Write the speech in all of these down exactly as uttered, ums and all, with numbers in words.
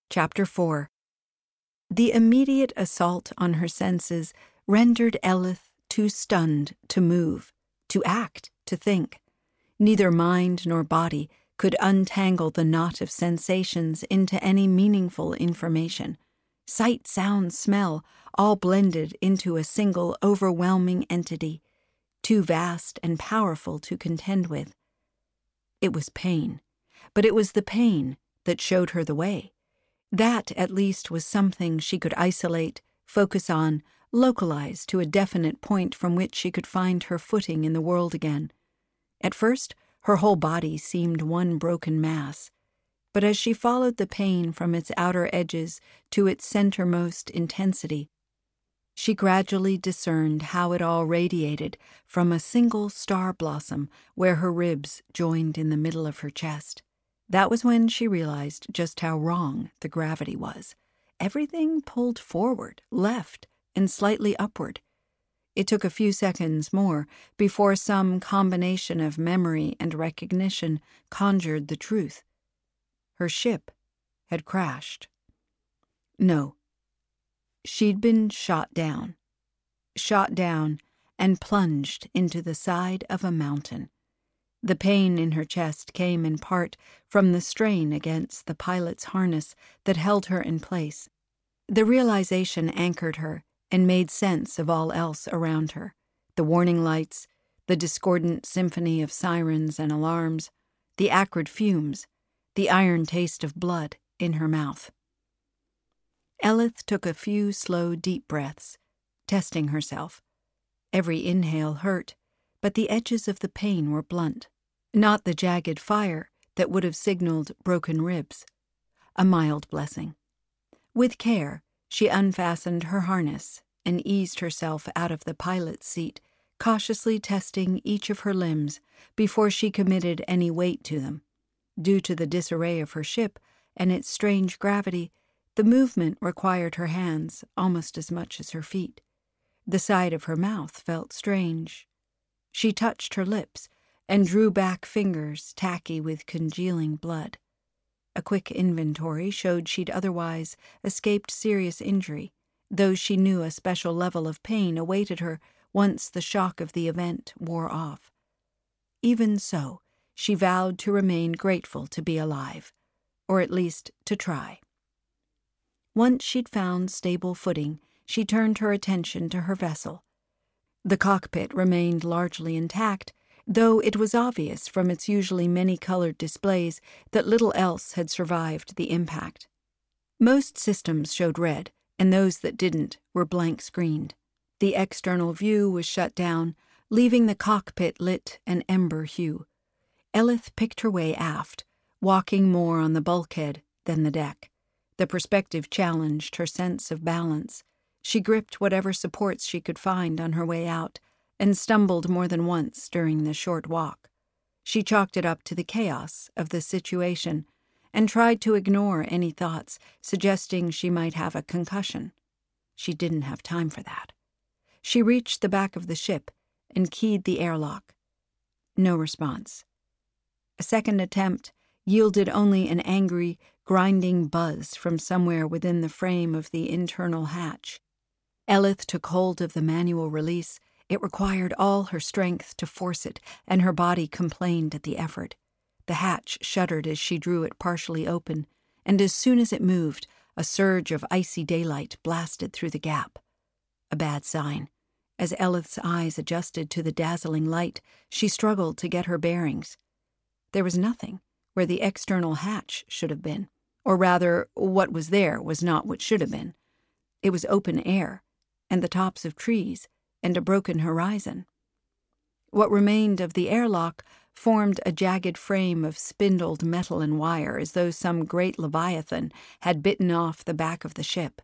Chapter four. The immediate assault on her senses rendered Elith too stunned to move, to act, to think. Neither mind nor body could untangle the knot of sensations into any meaningful information. Sight, sound, smell, all blended into a single overwhelming entity, too vast and powerful to contend with. It was pain, but it was the pain that showed her the way. That, at least, was something she could isolate, focus on, localize to a definite point from which she could find her footing in the world again. At first, her whole body seemed one broken mass, but as she followed the pain from its outer edges to its centermost intensity, she gradually discerned how it all radiated from a single star blossom where her ribs joined in the middle of her chest. That was when she realized just how wrong the gravity was. Everything pulled forward, left, and slightly upward. It took a few seconds more before some combination of memory and recognition conjured the truth. Her ship had crashed. No. She'd been shot down. Shot down and plunged into the side of a mountain. The pain in her chest came in part from the strain against the pilot's harness that held her in place. The realization anchored her and made sense of all else around her, the warning lights, the discordant symphony of sirens and alarms, the acrid fumes, the iron taste of blood in her mouth. Elith took a few slow, deep breaths, testing herself. Every inhale hurt, but the edges of the pain were blunt, not the jagged fire that would have signaled broken ribs. A mild blessing. With care, she unfastened her harness and eased herself out of the pilot's seat, cautiously testing each of her limbs before she committed any weight to them. Due to the disarray of her ship and its strange gravity, the movement required her hands almost as much as her feet. The side of her mouth felt strange. She touched her lips and drew back fingers tacky with congealing blood. A quick inventory showed she'd otherwise escaped serious injury, though she knew a special level of pain awaited her once the shock of the event wore off. Even so, she vowed to remain grateful to be alive, or at least to try. Once she'd found stable footing, she turned her attention to her vessel. The cockpit remained largely intact, though it was obvious from its usually many-colored displays that little else had survived the impact. Most systems showed red, and those that didn't were blank-screened. The external view was shut down, leaving the cockpit lit an ember hue. Elith picked her way aft, walking more on the bulkhead than the deck. The perspective challenged her sense of balance. She gripped whatever supports she could find on her way out, and stumbled more than once during the short walk. She chalked it up to the chaos of the situation, and tried to ignore any thoughts suggesting she might have a concussion. She didn't have time for that. She reached the back of the ship and keyed the airlock. No response. A second attempt yielded only an angry, grinding buzz from somewhere within the frame of the internal hatch. Elith took hold of the manual release. It required all her strength to force it, and her body complained at the effort. The hatch shuddered as she drew it partially open, and as soon as it moved, a surge of icy daylight blasted through the gap. A bad sign. As Elith's eyes adjusted to the dazzling light, she struggled to get her bearings. There was nothing where the external hatch should have been, or rather, what was there was not what should have been. It was open air, and the tops of trees, and a broken horizon. What remained of the airlock formed a jagged frame of spindled metal and wire, as though some great leviathan had bitten off the back of the ship.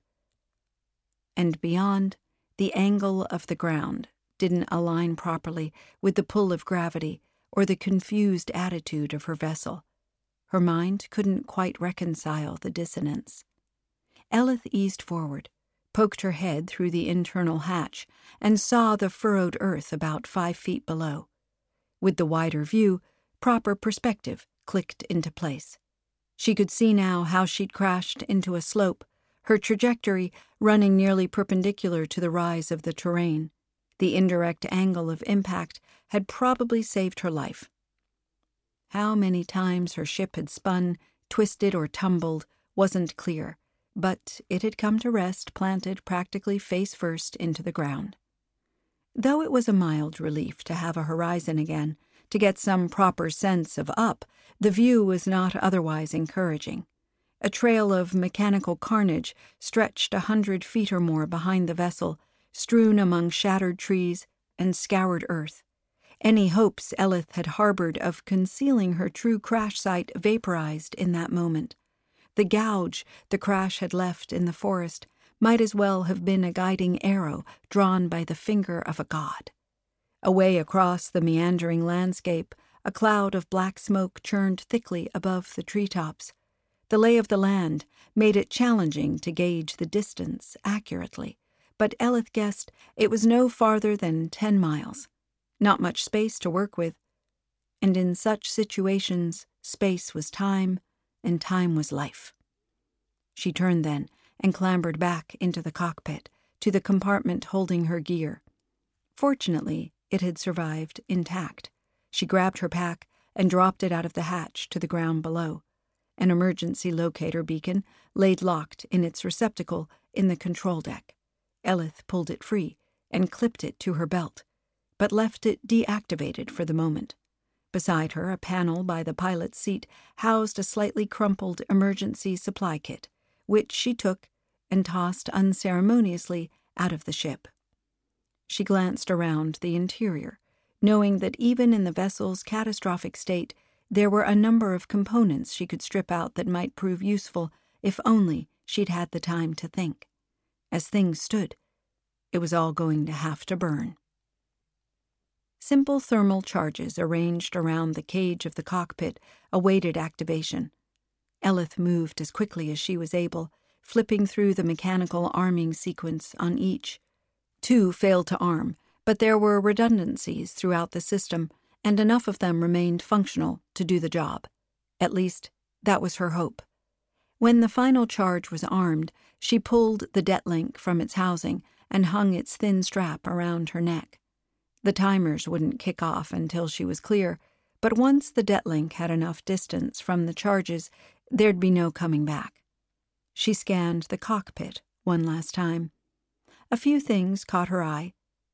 And beyond, the angle of the ground didn't align properly with the pull of gravity or the confused attitude of her vessel. Her mind couldn't quite reconcile the dissonance. Elith eased forward, poked her head through the internal hatch, and saw the furrowed earth about five feet below. With the wider view, proper perspective clicked into place. She could see now how she'd crashed into a slope, her trajectory running nearly perpendicular to the rise of the terrain. The indirect angle of impact had probably saved her life. How many times her ship had spun, twisted, or tumbled wasn't clear, but it had come to rest planted practically face first into the ground. Though it was a mild relief to have a horizon again, to get some proper sense of up, the view was not otherwise encouraging. A trail of mechanical carnage stretched a hundred feet or more behind the vessel, strewn among shattered trees and scoured earth. Any hopes Eleth had harbored of concealing her true crash site vaporized in that moment. The gouge the crash had left in the forest might as well have been a guiding arrow drawn by the finger of a god. Away across the meandering landscape, a cloud of black smoke churned thickly above the treetops. The lay of the land made it challenging to gauge the distance accurately, but Eleth guessed it was no farther than ten miles. Not much space to work with, and in such situations, space was time, and time was life. She turned then and clambered back into the cockpit, to the compartment holding her gear. Fortunately, it had survived intact. She grabbed her pack and dropped it out of the hatch to the ground below. An emergency locator beacon laid locked in its receptacle in the control deck. Eleth pulled it free and clipped it to her belt, but left it deactivated for the moment. Beside her, a panel by the pilot's seat housed a slightly crumpled emergency supply kit, which she took and tossed unceremoniously out of the ship. She glanced around the interior, knowing that even in the vessel's catastrophic state, there were a number of components she could strip out that might prove useful if only she'd had the time to think. As things stood, it was all going to have to burn. Simple thermal charges arranged around the cage of the cockpit awaited activation. Eleth moved as quickly as she was able, flipping through the mechanical arming sequence on each. Two failed to arm, but there were redundancies throughout the system, and enough of them remained functional to do the job. At least, that was her hope. When the final charge was armed, she pulled the detlink from its housing and hung its thin strap around her neck. The timers wouldn't kick off until she was clear, but once the detlink had enough distance from the charges, there'd be no coming back. She scanned the cockpit one last time. A few things caught her eye.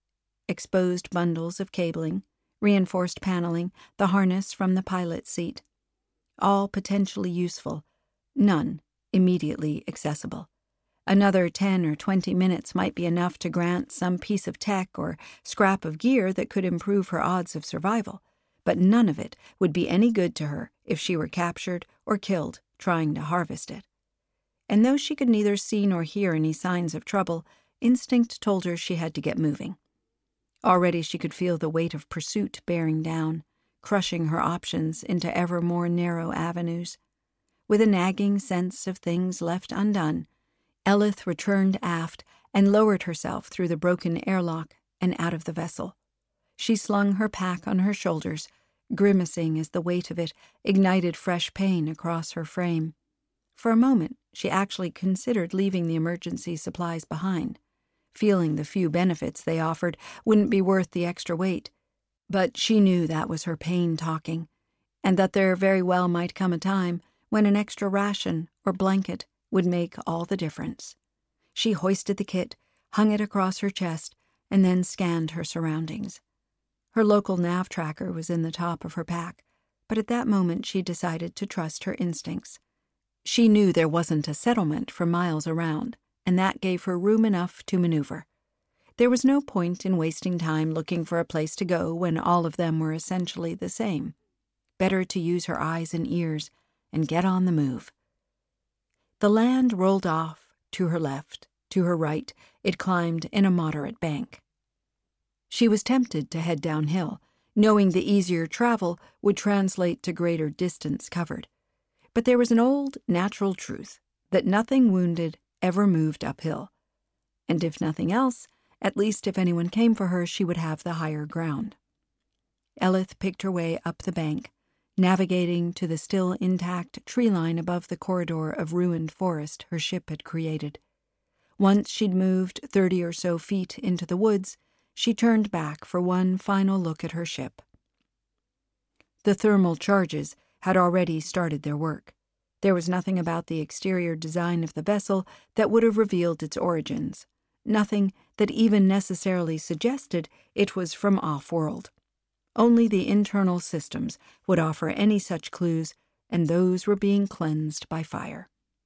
Exposed bundles of cabling, reinforced paneling, the harness from the pilot's seat. All potentially useful, none immediately accessible. Another ten or twenty minutes might be enough to grant some piece of tech or scrap of gear that could improve her odds of survival, but none of it would be any good to her if she were captured or killed trying to harvest it. And though she could neither see nor hear any signs of trouble, instinct told her she had to get moving. Already she could feel the weight of pursuit bearing down, crushing her options into ever more narrow avenues. With a nagging sense of things left undone, Eleth returned aft and lowered herself through the broken airlock and out of the vessel. She slung her pack on her shoulders, grimacing as the weight of it ignited fresh pain across her frame. For a moment, she actually considered leaving the emergency supplies behind, feeling the few benefits they offered wouldn't be worth the extra weight. But she knew that was her pain talking, and that there very well might come a time when an extra ration or blanket would make all the difference. She hoisted the kit, hung it across her chest, and then scanned her surroundings. Her local nav tracker was in the top of her pack, but at that moment she decided to trust her instincts. She knew there wasn't a settlement for miles around, and that gave her room enough to maneuver. There was no point in wasting time looking for a place to go when all of them were essentially the same. Better to use her eyes and ears and get on the move. The land rolled off, to her left, to her right. It climbed in a moderate bank. She was tempted to head downhill, knowing the easier travel would translate to greater distance covered. But there was an old, natural truth that nothing wounded ever moved uphill. And if nothing else, at least if anyone came for her, she would have the higher ground. Eleth picked her way up the bank, navigating to the still intact tree line above the corridor of ruined forest her ship had created. Once she'd moved thirty or so feet into the woods, she turned back for one final look at her ship. The thermal charges had already started their work. There was nothing about the exterior design of the vessel that would have revealed its origins, nothing that even necessarily suggested it was from off-world. Only the internal systems would offer any such clues, and those were being cleansed by fire.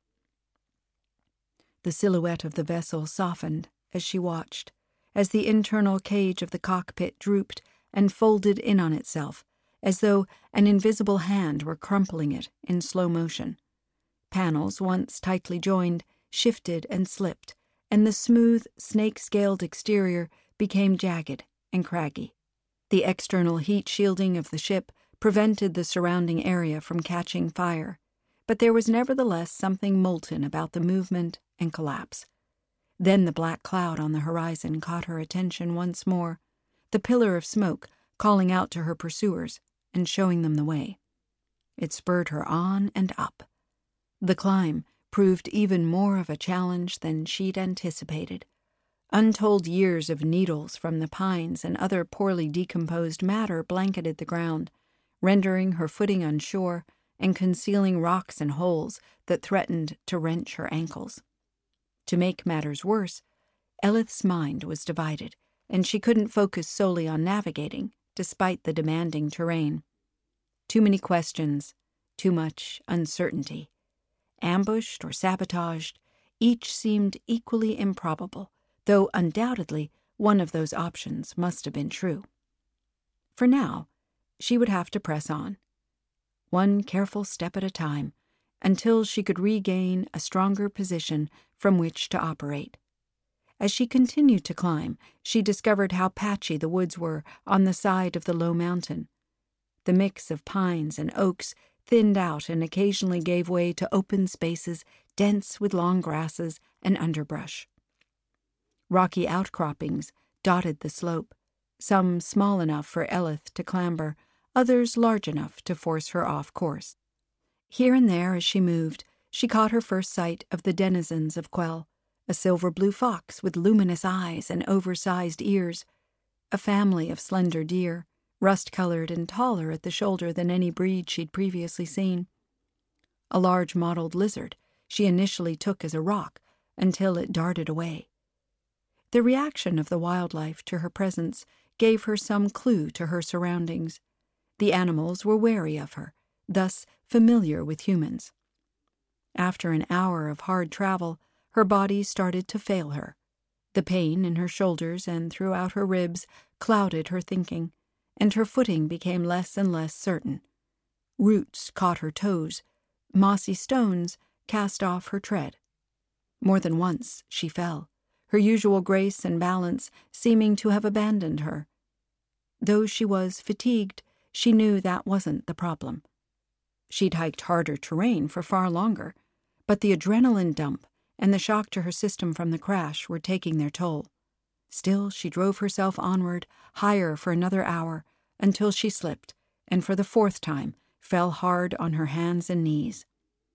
The silhouette of the vessel softened as she watched, as the internal cage of the cockpit drooped and folded in on itself, as though an invisible hand were crumpling it in slow motion. Panels, once tightly joined, shifted and slipped, and the smooth, snake-scaled exterior became jagged and craggy. The external heat shielding of the ship prevented the surrounding area from catching fire, but there was nevertheless something molten about the movement and collapse. Then the black cloud on the horizon caught her attention once more, the pillar of smoke calling out to her pursuers and showing them the way. It spurred her on and up. The climb proved even more of a challenge than she'd anticipated. Untold years of needles from the pines and other poorly decomposed matter blanketed the ground, rendering her footing unsure and concealing rocks and holes that threatened to wrench her ankles. To make matters worse, Elith's mind was divided, and she couldn't focus solely on navigating, despite the demanding terrain. Too many questions, too much uncertainty. Ambushed or sabotaged, each seemed equally improbable, though undoubtedly one of those options must have been true. For now, she would have to press on, one careful step at a time, until she could regain a stronger position from which to operate. As she continued to climb, she discovered how patchy the woods were on the side of the low mountain. The mix of pines and oaks thinned out and occasionally gave way to open spaces dense with long grasses and underbrush. Rocky outcroppings dotted the slope, some small enough for Elith to clamber, others large enough to force her off course. Here and there as she moved, she caught her first sight of the denizens of Quell, a silver-blue fox with luminous eyes and oversized ears, a family of slender deer, rust-colored and taller at the shoulder than any breed she'd previously seen. A large mottled lizard she initially took as a rock until it darted away. The reaction of the wildlife to her presence gave her some clue to her surroundings. The animals were wary of her, thus familiar with humans. After an hour of hard travel, her body started to fail her. The pain in her shoulders and throughout her ribs clouded her thinking, and her footing became less and less certain. Roots caught her toes, mossy stones cast off her tread. More than once she fell, her usual grace and balance seeming to have abandoned her. Though she was fatigued, she knew that wasn't the problem. She'd hiked harder terrain for far longer, but the adrenaline dump and the shock to her system from the crash were taking their toll. Still, she drove herself onward, higher for another hour, until she slipped, and for the fourth time fell hard on her hands and knees.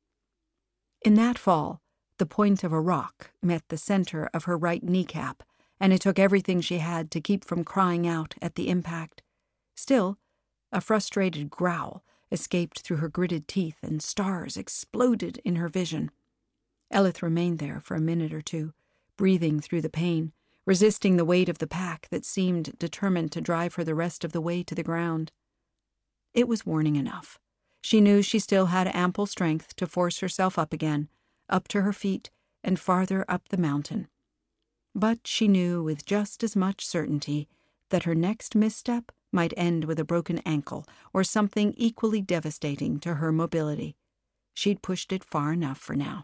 In that fall, the point of a rock met the center of her right kneecap, and it took everything she had to keep from crying out at the impact. Still, a frustrated growl escaped through her gritted teeth, and stars exploded in her vision. Elith remained there for a minute or two, breathing through the pain, resisting the weight of the pack that seemed determined to drive her the rest of the way to the ground. It was warning enough. She knew she still had ample strength to force herself up again, up to her feet and farther up the mountain. But she knew with just as much certainty that her next misstep might end with a broken ankle or something equally devastating to her mobility. She'd pushed it far enough for now.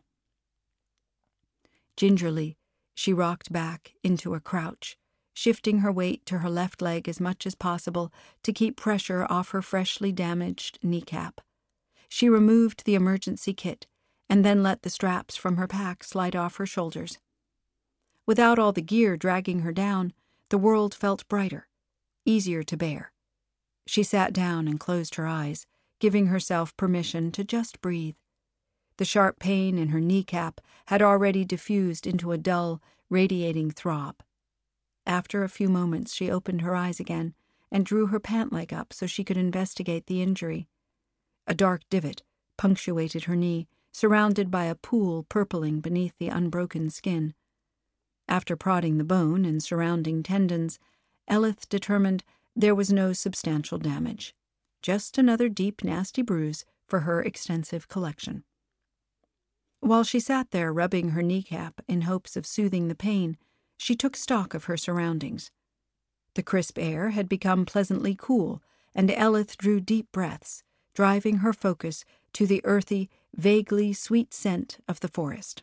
Gingerly, she rocked back into a crouch, shifting her weight to her left leg as much as possible to keep pressure off her freshly damaged kneecap. She removed the emergency kit and then let the straps from her pack slide off her shoulders. Without all the gear dragging her down, the world felt brighter, easier to bear. She sat down and closed her eyes, giving herself permission to just breathe. The sharp pain in her kneecap had already diffused into a dull, radiating throb. After a few moments, she opened her eyes again and drew her pant leg up so she could investigate the injury. A dark divot punctuated her knee, surrounded by a pool purpling beneath the unbroken skin. After prodding the bone and surrounding tendons, Eleth determined there was no substantial damage. Just another deep, nasty bruise for her extensive collection. While she sat there rubbing her kneecap in hopes of soothing the pain, she took stock of her surroundings. The crisp air had become pleasantly cool, and Eleth drew deep breaths, driving her focus to the earthy, vaguely sweet scent of the forest.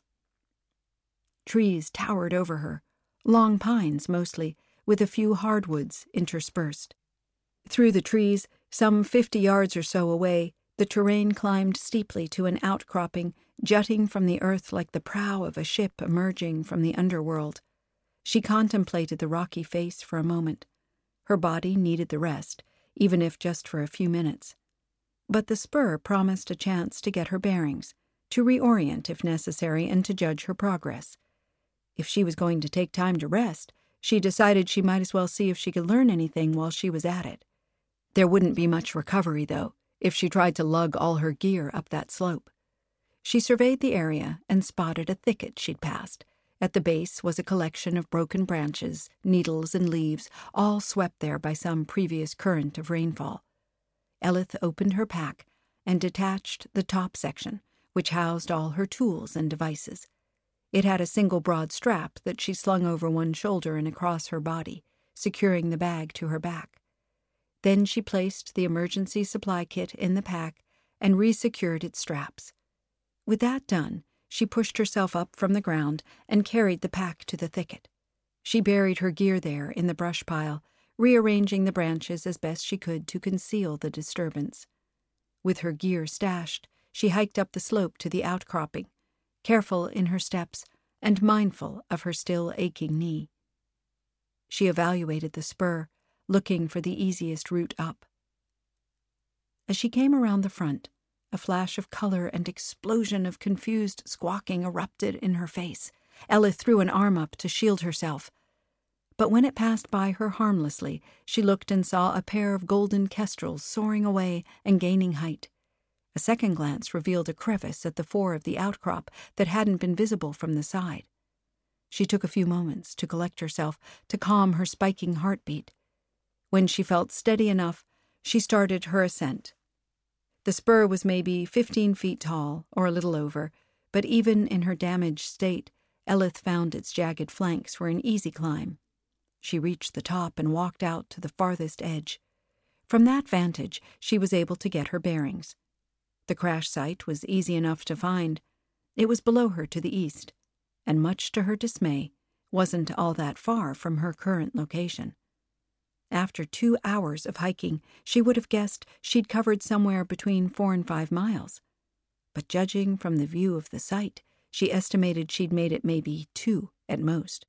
Trees towered over her, long pines mostly, with a few hardwoods interspersed. Through the trees, some fifty yards or so away, the terrain climbed steeply to an outcropping jutting from the earth like the prow of a ship emerging from the underworld. She contemplated the rocky face for a moment. Her body needed the rest, even if just for a few minutes. But the spur promised a chance to get her bearings, to reorient if necessary, and to judge her progress. If she was going to take time to rest, she decided she might as well see if she could learn anything while she was at it. There wouldn't be much recovery, though, if she tried to lug all her gear up that slope. She surveyed the area and spotted a thicket she'd passed. At the base was a collection of broken branches, needles, and leaves, all swept there by some previous current of rainfall. Eleth opened her pack and detached the top section, which housed all her tools and devices. It had a single broad strap that she slung over one shoulder and across her body, securing the bag to her back. Then she placed the emergency supply kit in the pack and resecured its straps. With that done, she pushed herself up from the ground and carried the pack to the thicket. She buried her gear there in the brush pile, rearranging the branches as best she could to conceal the disturbance. With her gear stashed, she hiked up the slope to the outcropping, careful in her steps and mindful of her still aching knee. She evaluated the spur, looking for the easiest route up. As she came around the front, a flash of color and explosion of confused squawking erupted in her face. Eleth threw an arm up to shield herself. But when it passed by her harmlessly, she looked and saw a pair of golden kestrels soaring away and gaining height. A second glance revealed a crevice at the fore of the outcrop that hadn't been visible from the side. She took a few moments to collect herself, to calm her spiking heartbeat. When she felt steady enough, she started her ascent. The spur was maybe fifteen feet tall, or a little over, but even in her damaged state, Eleth found its jagged flanks were an easy climb. She reached the top and walked out to the farthest edge. From that vantage, she was able to get her bearings. The crash site was easy enough to find. It was below her to the east, and much to her dismay, wasn't all that far from her current location. After two hours of hiking, she would have guessed she'd covered somewhere between four and five miles. But judging from the view of the site, she estimated she'd made it maybe two at most.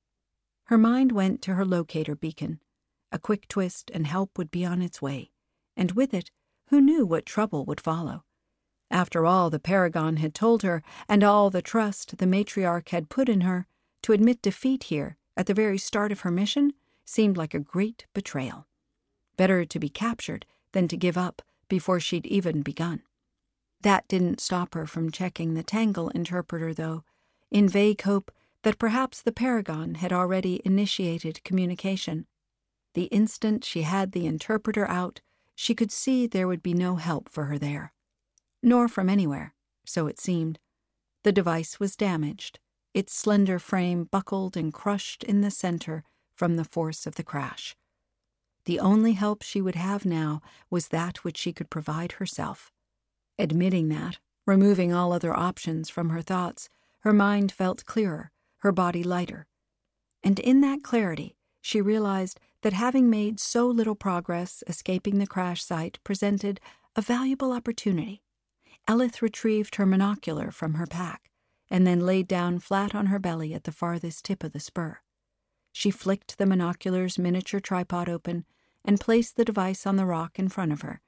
Her mind went to her locator beacon. A quick twist and help would be on its way, and with it, who knew what trouble would follow? After all the Paragon had told her, and all the trust the matriarch had put in her, to admit defeat here, at the very start of her mission, seemed like a great betrayal. Better to be captured than to give up before she'd even begun. That didn't stop her from checking the Tangle interpreter, though, in vague hope that perhaps the Paragon had already initiated communication. The instant she had the interpreter out, she could see there would be no help for her there. Nor from anywhere, so it seemed. The device was damaged, its slender frame buckled and crushed in the center from the force of the crash. The only help she would have now was that which she could provide herself. Admitting that, removing all other options from her thoughts, her mind felt clearer, her body lighter. And in that clarity, she realized that having made so little progress escaping the crash site presented a valuable opportunity. Eleth retrieved her monocular from her pack, and then laid down flat on her belly at the farthest tip of the spur. She flicked the monocular's miniature tripod open and placed the device on the rock in front of her,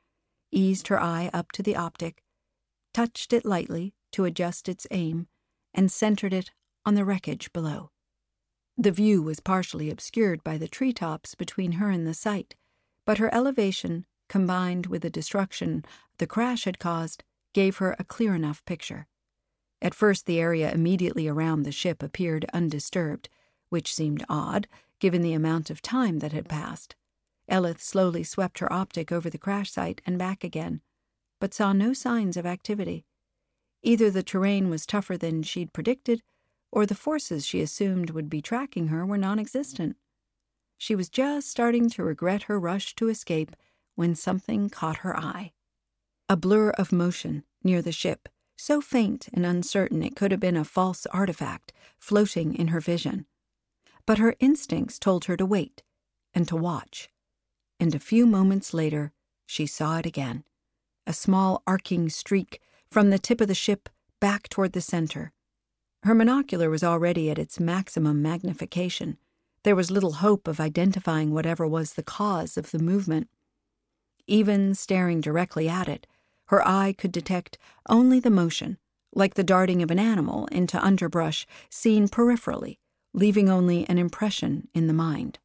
eased her eye up to the optic, touched it lightly to adjust its aim, and centered it on the wreckage below. The view was partially obscured by the treetops between her and the sight, but her elevation, combined with the destruction the crash had caused, gave her a clear enough picture. At first the area immediately around the ship appeared undisturbed, which seemed odd, given the amount of time that had passed. Eleth slowly swept her optic over the crash site and back again, but saw no signs of activity. Either the terrain was tougher than she'd predicted, or the forces she assumed would be tracking her were non-existent. She was just starting to regret her rush to escape when something caught her eye. A blur of motion near the ship, so faint and uncertain it could have been a false artifact floating in her vision. But her instincts told her to wait and to watch. And a few moments later, she saw it again. A small arcing streak from the tip of the ship back toward the center. Her monocular was already at its maximum magnification. There was little hope of identifying whatever was the cause of the movement. Even staring directly at it, her eye could detect only the motion, like the darting of an animal into underbrush seen peripherally, leaving only an impression in the mind.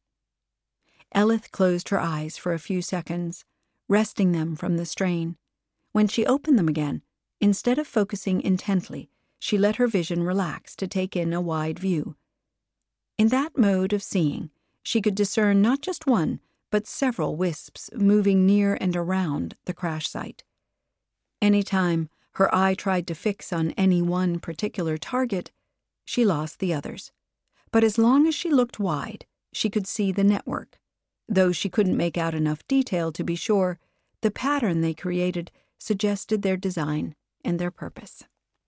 Eleth closed her eyes for a few seconds, resting them from the strain. When she opened them again, instead of focusing intently, she let her vision relax to take in a wide view. In that mode of seeing, she could discern not just one, but several wisps moving near and around the crash site. Any time her eye tried to fix on any one particular target, she lost the others. But as long as she looked wide, she could see the network. Though she couldn't make out enough detail to be sure, the pattern they created suggested their design and their purpose.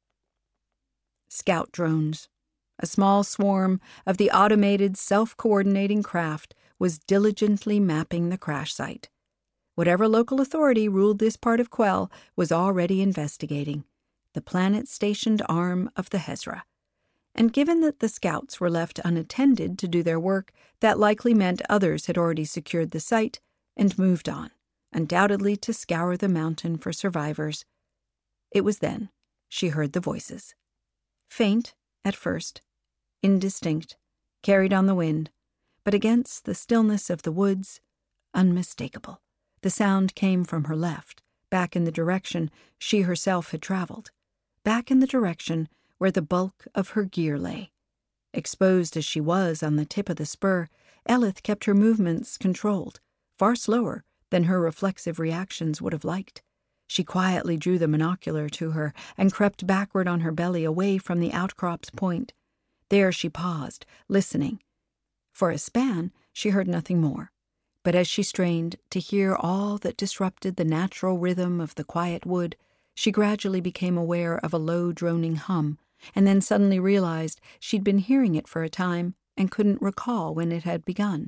Scout drones. A small swarm of the automated, self-coordinating craft was diligently mapping the crash site. Whatever local authority ruled this part of Quell was already investigating, the planet-stationed arm of the Hezra. And given that the scouts were left unattended to do their work, that likely meant others had already secured the site and moved on, undoubtedly to scour the mountain for survivors. It was then she heard the voices. Faint, at first, indistinct, carried on the wind, but against the stillness of the woods, unmistakable. The sound came from her left, back in the direction she herself had traveled, back in the direction where the bulk of her gear lay. Exposed as she was on the tip of the spur, Eleth kept her movements controlled, far slower than her reflexive reactions would have liked. She quietly drew the monocular to her and crept backward on her belly away from the outcrop's point. There she paused, listening. For a span, she heard nothing more. But as she strained to hear all that disrupted the natural rhythm of the quiet wood, she gradually became aware of a low droning hum, and then suddenly realized she'd been hearing it for a time and couldn't recall when it had begun.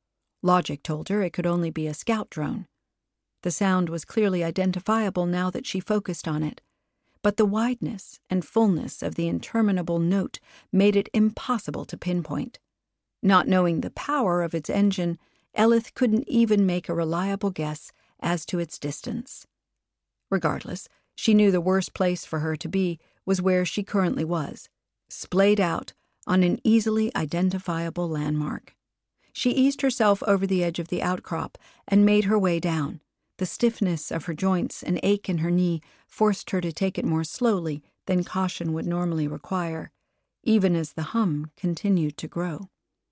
Logic told her it could only be a scout drone. The sound was clearly identifiable now that she focused on it, but the wideness and fullness of the interminable note made it impossible to pinpoint. Not knowing the power of its engine, Eleth couldn't even make a reliable guess as to its distance. Regardless, she knew the worst place for her to be was where she currently was, splayed out on an easily identifiable landmark. She eased herself over the edge of the outcrop and made her way down. The stiffness of her joints and ache in her knee forced her to take it more slowly than caution would normally require, even as the hum continued to grow.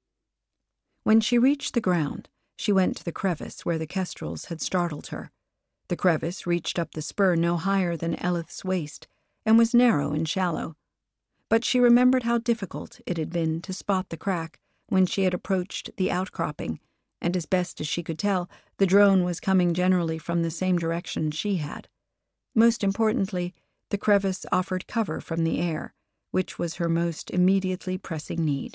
When she reached the ground, she went to the crevice where the kestrels had startled her. The crevice reached up the spur no higher than Eleth's waist and was narrow and shallow. But she remembered how difficult it had been to spot the crack when she had approached the outcropping, and as best as she could tell, the drone was coming generally from the same direction she had. Most importantly, the crevice offered cover from the air, which was her most immediately pressing need.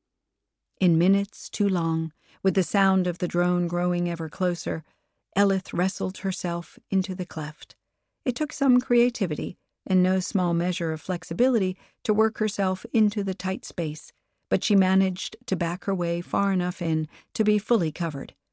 In minutes too long, with the sound of the drone growing ever closer, Eleth wrestled herself into the cleft. It took some creativity and no small measure of flexibility to work herself into the tight space, but she managed to back her way far enough in to be fully covered.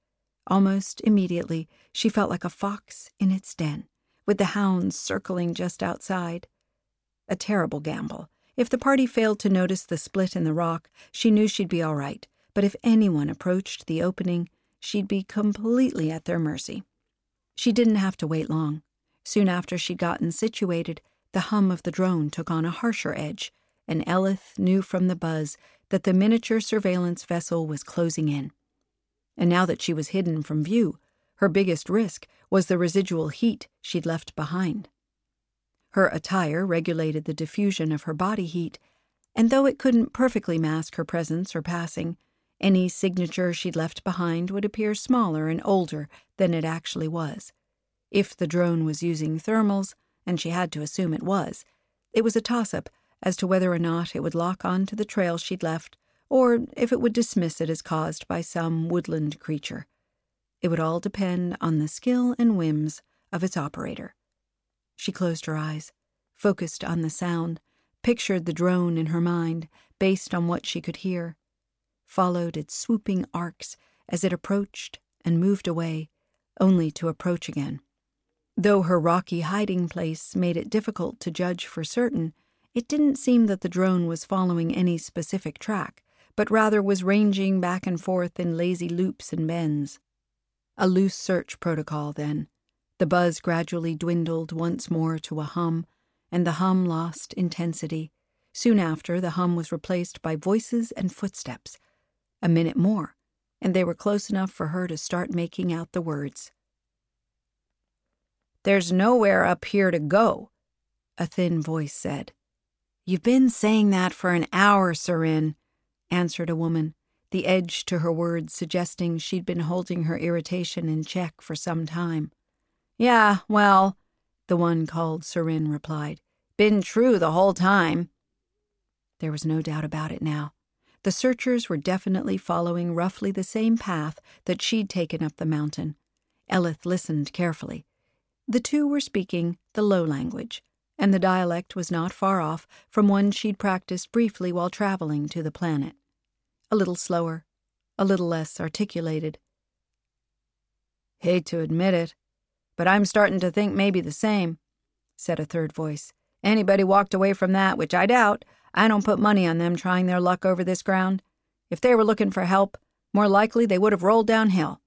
Almost immediately, she felt like a fox in its den, with the hounds circling just outside. A terrible gamble. If the party failed to notice the split in the rock, she knew she'd be all right, but if anyone approached the opening, she'd be completely at their mercy. She didn't have to wait long. Soon after she'd gotten situated, the hum of the drone took on a harsher edge, and Eleth knew from the buzz that the miniature surveillance vessel was closing in. And now that she was hidden from view, her biggest risk was the residual heat she'd left behind. Her attire regulated the diffusion of her body heat, and though it couldn't perfectly mask her presence or passing, any signature she'd left behind would appear smaller and older than it actually was. If the drone was using thermals, and she had to assume it was, it was a toss-up as to whether or not it would lock on to the trail she'd left, or if it would dismiss it as caused by some woodland creature. It would all depend on the skill and whims of its operator. She closed her eyes, focused on the sound, pictured the drone in her mind based on what she could hear, followed its swooping arcs as it approached and moved away, only to approach again. Though her rocky hiding place made it difficult to judge for certain, it didn't seem that the drone was following any specific track, but rather was ranging back and forth in lazy loops and bends. A loose search protocol, then. The buzz gradually dwindled once more to a hum, and the hum lost intensity. Soon after, the hum was replaced by voices and footsteps. A minute more, and they were close enough for her to start making out the words. "There's nowhere up here to go," a thin voice said. "You've been saying that for an hour, Surin," answered a woman, the edge to her words suggesting she'd been holding her irritation in check for some time. "Yeah, well," the one called Surin replied, "been true the whole time." There was no doubt about it now. The searchers were definitely following roughly the same path that she'd taken up the mountain. Eleth listened carefully. The two were speaking the Low language, and the dialect was not far off from one she'd practiced briefly while traveling to the planet. A little slower, a little less articulated. "Hate to admit it, but I'm starting to think maybe the same," said a third voice. "Anybody walked away from that, which I doubt, I don't put money on them trying their luck over this ground. If they were looking for help, more likely they would have rolled downhill."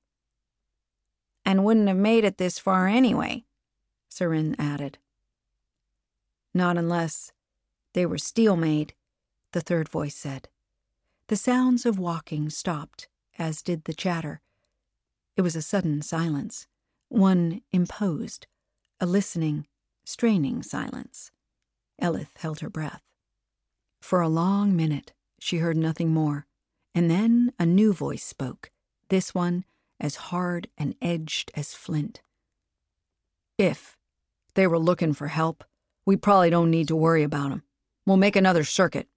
"And wouldn't have made it this far anyway," Surin added. "Not unless they were steel-made," the third voice said. The sounds of walking stopped, as did the chatter. It was a sudden silence, one imposed, a listening, straining silence. Eleth held her breath. For a long minute, she heard nothing more, and then a new voice spoke, this one as hard and edged as flint. "If they were looking for help, we probably don't need to worry about them. We'll make another circuit."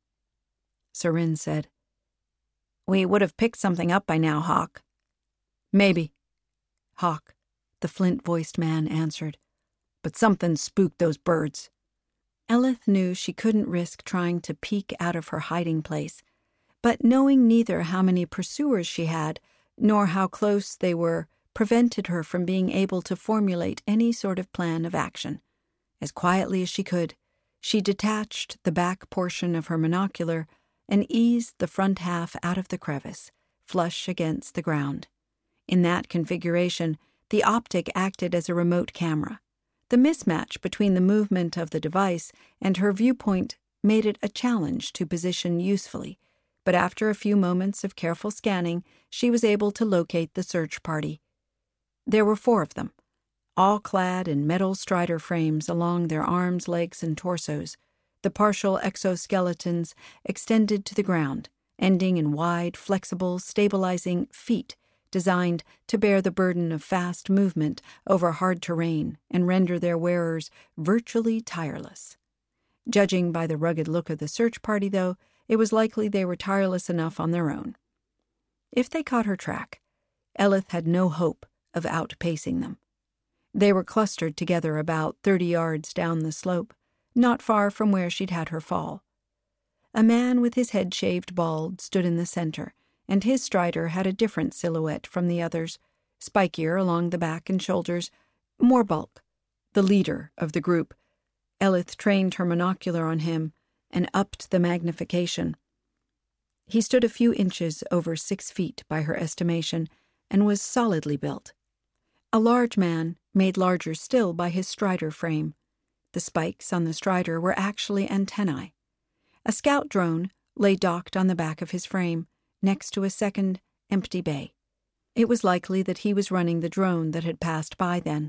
Surin said, "We would have picked something up by now, Hawk." "Maybe." "Hawk," the flint-voiced man answered, "but something spooked those birds." Eleth knew she couldn't risk trying to peek out of her hiding place, but knowing neither how many pursuers she had, nor how close they were, prevented her from being able to formulate any sort of plan of action. As quietly as she could, she detached the back portion of her monocular and eased the front half out of the crevice, flush against the ground. In that configuration, the optic acted as a remote camera. The mismatch between the movement of the device and her viewpoint made it a challenge to position usefully, but after a few moments of careful scanning, she was able to locate the search party. There were four of them, all clad in metal strider frames along their arms, legs, and torsos. The partial exoskeletons extended to the ground, ending in wide, flexible, stabilizing feet designed to bear the burden of fast movement over hard terrain and render their wearers virtually tireless. Judging by the rugged look of the search party, though, it was likely they were tireless enough on their own. If they caught her track, Eleth had no hope of outpacing them. They were clustered together about thirty yards down the slope, not far from where she'd had her fall. A man with his head shaved bald stood in the center, and his strider had a different silhouette from the others, spikier along the back and shoulders, more bulk, the leader of the group. Elith trained her monocular on him and upped the magnification. He stood a few inches over six feet by her estimation and was solidly built. A large man, made larger still by his strider frame. The spikes on the strider were actually antennae. A scout drone lay docked on the back of his frame, next to a second, empty bay. It was likely that he was running the drone that had passed by then.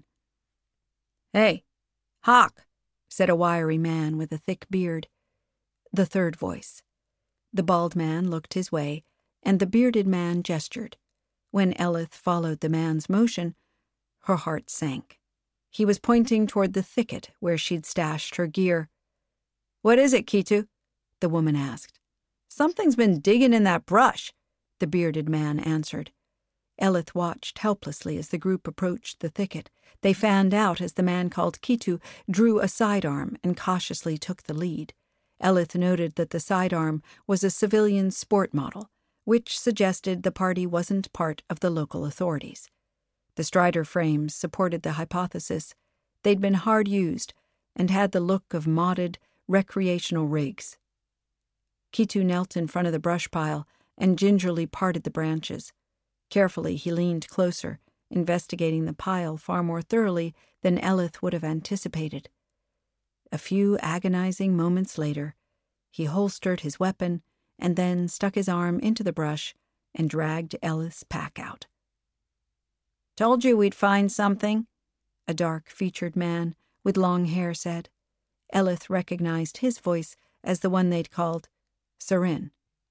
"Hey, Hawk," said a wiry man with a thick beard. The third voice. The bald man looked his way, and the bearded man gestured. When Elith followed the man's motion, her heart sank. He was pointing toward the thicket where she'd stashed her gear. "What is it, Kitu?" the woman asked. "Something's been digging in that brush," the bearded man answered. Elith watched helplessly as the group approached the thicket. They fanned out as the man called Kitu drew a sidearm and cautiously took the lead. Elith noted that the sidearm was a civilian sport model, which suggested the party wasn't part of the local authorities. The strider frames supported the hypothesis. They'd been hard used and had the look of modded, recreational rigs. Kitu knelt in front of the brush pile and gingerly parted the branches. Carefully he leaned closer, investigating the pile far more thoroughly than Elith would have anticipated. A few agonizing moments later, he holstered his weapon and then stuck his arm into the brush and dragged Elith's pack out. "Told you we'd find something," a dark-featured man with long hair said. Elith recognized his voice as the one they'd called Sarin.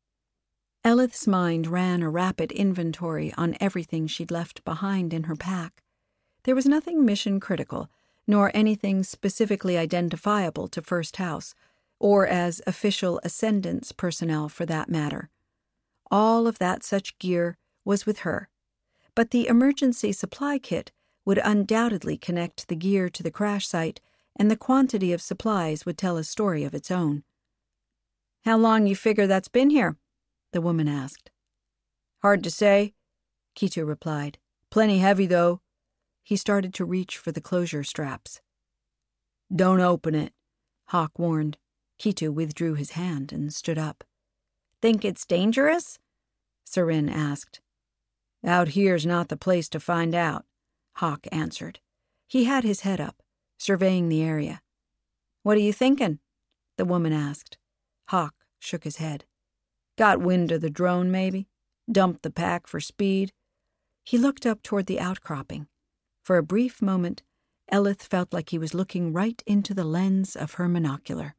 Elith's mind ran a rapid inventory on everything she'd left behind in her pack. There was nothing mission-critical, nor anything specifically identifiable to First House, or as official Ascendance personnel for that matter. All of that such gear was with her, but the emergency supply kit would undoubtedly connect the gear to the crash site, and the quantity of supplies would tell a story of its own. "How long you figure that's been here?" the woman asked. "Hard to say," Kitu replied. "Plenty heavy, though." He started to reach for the closure straps. "Don't open it," Hawk warned. Kitu withdrew his hand and stood up. "Think it's dangerous?" Sarin asked. "Out here's not the place to find out," Hawk answered. He had his head up, surveying the area. "What are you thinking?" the woman asked. Hawk shook his head. "Got wind of the drone, maybe? Dumped the pack for speed?" He looked up toward the outcropping. For a brief moment, Elith felt like he was looking right into the lens of her monocular.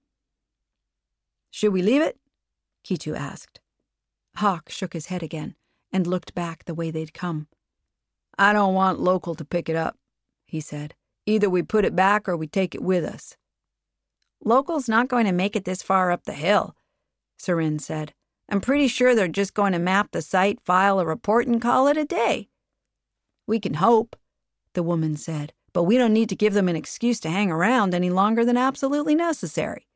"Should we leave it?" Kitu asked. Hawk shook his head again and looked back the way they'd come. "I don't want local to pick it up," he said. "Either we put it back or we take it with us." "Local's not going to make it this far up the hill," Sarin said. "I'm pretty sure they're just going to map the site, file a report, and call it a day." "We can hope," the woman said, "but we don't need to give them an excuse to hang around any longer than absolutely necessary."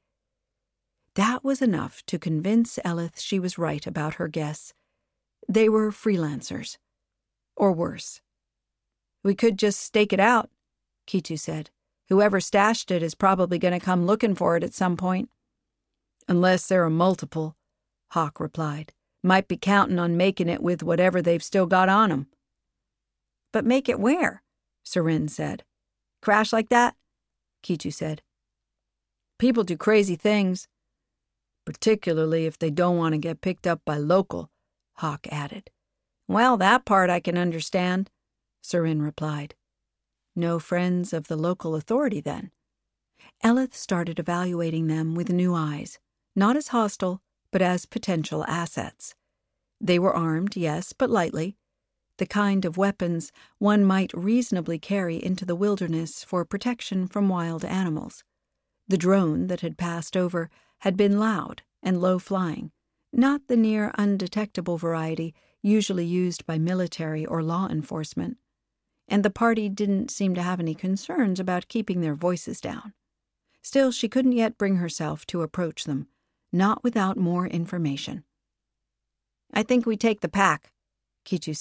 That was enough to convince Elith she was right about her guess. They were freelancers. Or worse. "We could just stake it out," Kitu said. "Whoever stashed it is probably going to come looking for it at some point." "Unless there are multiple," Hawk replied. "Might be counting on making it with whatever they've still got on 'em." "But make it where?" Sarin said. "Crash like that?" Kitu said. "People do crazy things. Particularly if they don't want to get picked up by local," Hawk added. "Well, that part I can understand," Sarin replied. No friends of the local authority, then. Elith started evaluating them with new eyes, not as hostile, but as potential assets. They were armed, yes, but lightly. The kind of weapons one might reasonably carry into the wilderness for protection from wild animals. The drone that had passed over had been loud and low-flying, not the near undetectable variety usually used by military or law enforcement, and the party didn't seem to have any concerns about keeping their voices down. Still, she couldn't yet bring herself to approach them, not without more information. "I think we take the pack," Kitu said,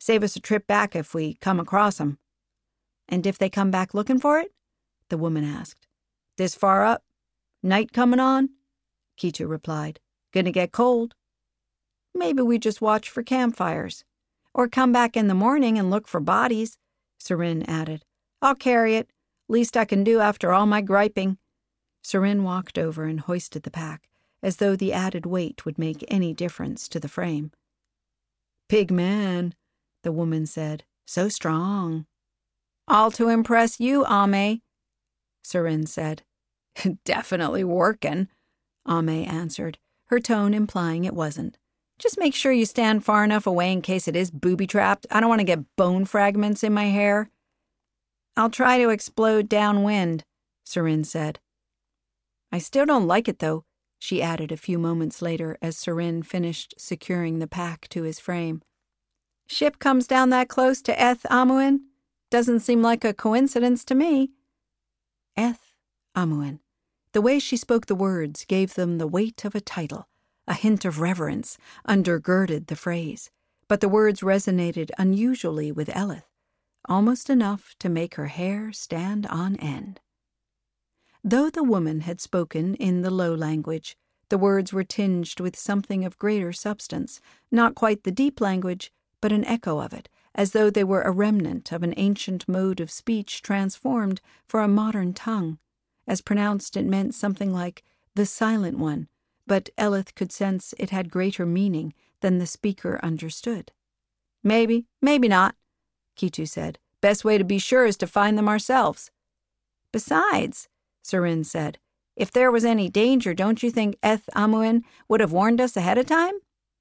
Save us a trip back if we come across 'em." "And if they come back looking for it?" the woman asked. "This far up? Night coming on?" Keetu replied. "Gonna get cold." "Maybe we just watch for campfires. Or come back in the morning and look for bodies," Surin added. "I'll carry it. Least I can do after all my griping." Surin walked over and hoisted the pack, as though the added weight would make any difference to the frame. "Big man," the woman said. "So strong." "All to impress you, Ame," Surin said. "Definitely working," Ame answered, her tone implying it wasn't. "Just make sure you stand far enough away in case it is booby-trapped. I don't want to get bone fragments in my hair." "I'll try to explode downwind," Surin said. "I still don't like it, though," she added a few moments later as Surin finished securing the pack to his frame. "Ship comes down that close to Eth Amuin? Doesn't seem like a coincidence to me." Eth Amuin. The way she spoke the words gave them the weight of a title. A hint of reverence undergirded the phrase, but the words resonated unusually with Eleth, almost enough to make her hair stand on end. Though the woman had spoken in the low language, the words were tinged with something of greater substance, not quite the deep language, but an echo of it, as though they were a remnant of an ancient mode of speech transformed for a modern tongue. As pronounced, it meant something like the silent one, but Eleth could sense it had greater meaning than the speaker understood. "Maybe, maybe not," Keetu said. "Best way to be sure is to find them ourselves." "Besides," Surin said, "if there was any danger, don't you think Eth Amuin would have warned us ahead of time?"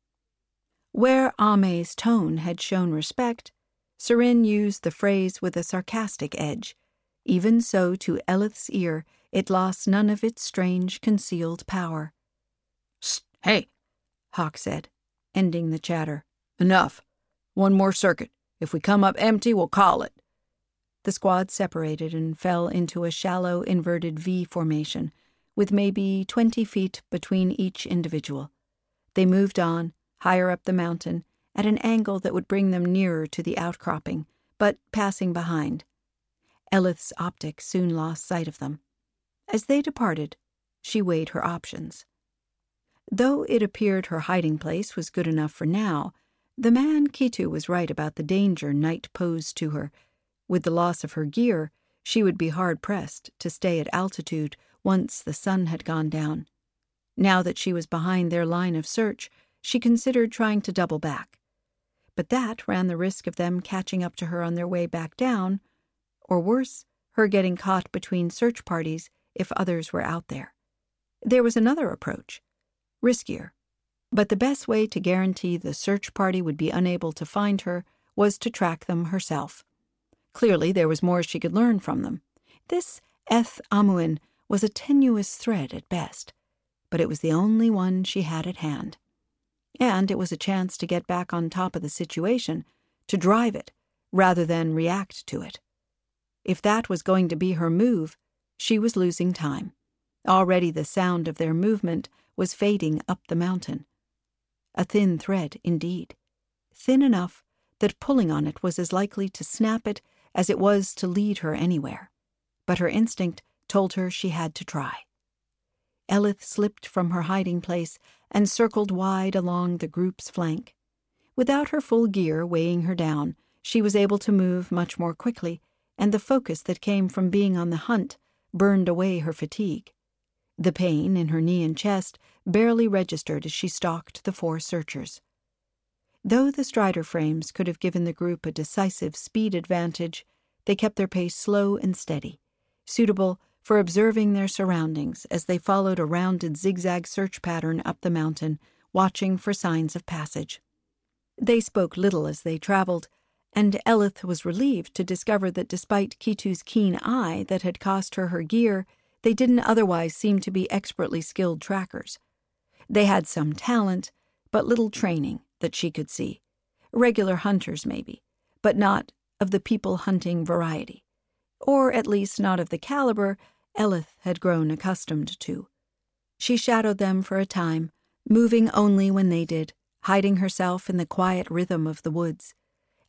Where Ame's tone had shown respect, Surin used the phrase with a sarcastic edge. Even so, to Eleth's ear, it lost none of its strange concealed power. "Sst, hey," Hawk said, ending the chatter. "Enough. One more circuit. If we come up empty, we'll call it." The squad separated and fell into a shallow inverted V formation, with maybe twenty feet between each individual. They moved on, higher up the mountain, at an angle that would bring them nearer to the outcropping, but passing behind. Eleth's optic soon lost sight of them. As they departed, she weighed her options. Though it appeared her hiding place was good enough for now, the man Keetu was right about the danger night posed to her. With the loss of her gear, she would be hard-pressed to stay at altitude once the sun had gone down. Now that she was behind their line of search, she considered trying to double back. But that ran the risk of them catching up to her on their way back down, or worse, her getting caught between search parties if others were out there. There was another approach, riskier, but the best way to guarantee the search party would be unable to find her was to track them herself. Clearly there was more she could learn from them. This Eth Amuin was a tenuous thread at best, but it was the only one she had at hand. And it was a chance to get back on top of the situation, to drive it, rather than react to it. If that was going to be her move, she was losing time. Already the sound of their movement was fading up the mountain. A thin thread, indeed. Thin enough that pulling on it was as likely to snap it as it was to lead her anywhere. But her instinct told her she had to try. Eleth slipped from her hiding place and circled wide along the group's flank. Without her full gear weighing her down, she was able to move much more quickly, and the focus that came from being on the hunt burned away her fatigue. The pain in her knee and chest barely registered as she stalked the four searchers. Though the Strider frames could have given the group a decisive speed advantage, they kept their pace slow and steady, suitable for observing their surroundings as they followed a rounded zigzag search pattern up the mountain, watching for signs of passage. They spoke little as they traveled, and Eleth was relieved to discover that despite Keetu's keen eye that had cost her her gear, they didn't otherwise seem to be expertly skilled trackers. They had some talent, but little training that she could see. Regular hunters, maybe, but not of the people-hunting variety, or at least not of the caliber Eleth had grown accustomed to. She shadowed them for a time, moving only when they did, hiding herself in the quiet rhythm of the woods.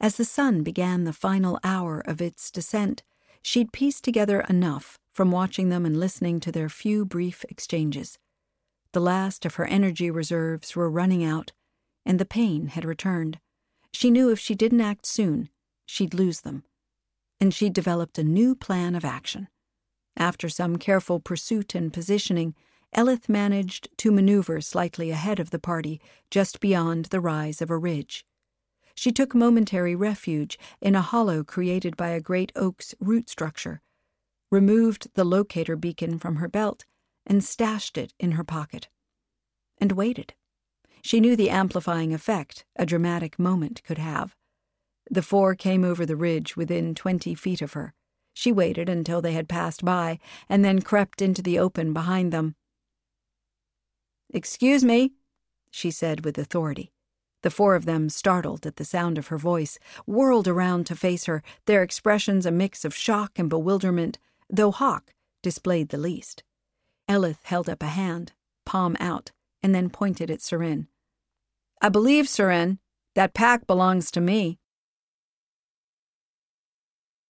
As the sun began the final hour of its descent, she'd pieced together enough from watching them and listening to their few brief exchanges. The last of her energy reserves were running out, and the pain had returned. She knew if she didn't act soon, she'd lose them. And she'd developed a new plan of action. After some careful pursuit and positioning, Eleth managed to maneuver slightly ahead of the party, just beyond the rise of a ridge. She took momentary refuge in a hollow created by a great oak's root structure, removed the locator beacon from her belt, and stashed it in her pocket. And waited. She knew the amplifying effect a dramatic moment could have. The four came over the ridge within twenty feet of her. She waited until they had passed by, and then crept into the open behind them. "Excuse me," she said with authority. The four of them, startled at the sound of her voice, whirled around to face her, their expressions a mix of shock and bewilderment, though Hawk displayed the least. Eleth held up a hand, palm out, and then pointed at Seren. "I believe, Seren, that pack belongs to me."